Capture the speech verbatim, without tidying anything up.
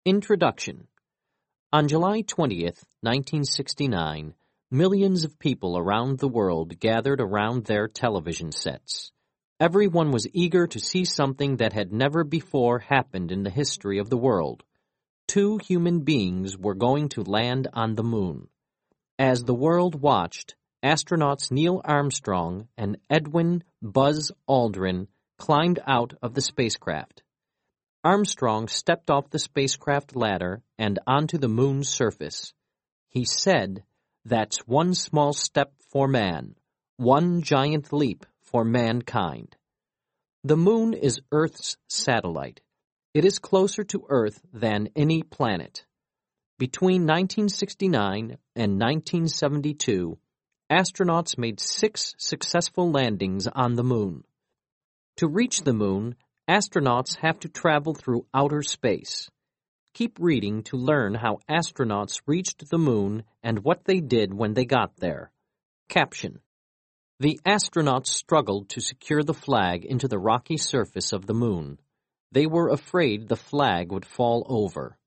Introduction. On July twentieth, nineteen sixty-nine, millions of people around the world gathered around their television sets. Everyone was eager to see something that had never before happened in the history of the world. Two human beings were going to land on the moon. As the world watched, astronauts Neil Armstrong and Edwin Buzz Aldrin climbed out of the spacecraft. Armstrong stepped off the spacecraft ladder and onto the moon's surface. He said, "That's one small step for man, one giant leap for mankind." The moon is Earth's satellite. It is closer to Earth than any planet. Between nineteen sixty-nine and nineteen seventy-two, astronauts made six successful landings on the moon. To reach the moon, astronauts have to travel through outer space. Keep reading to learn how astronauts reached the moon and what they did when they got there. Caption. The astronauts struggled to secure the flag into the rocky surface of the moon. They were afraid the flag would fall over.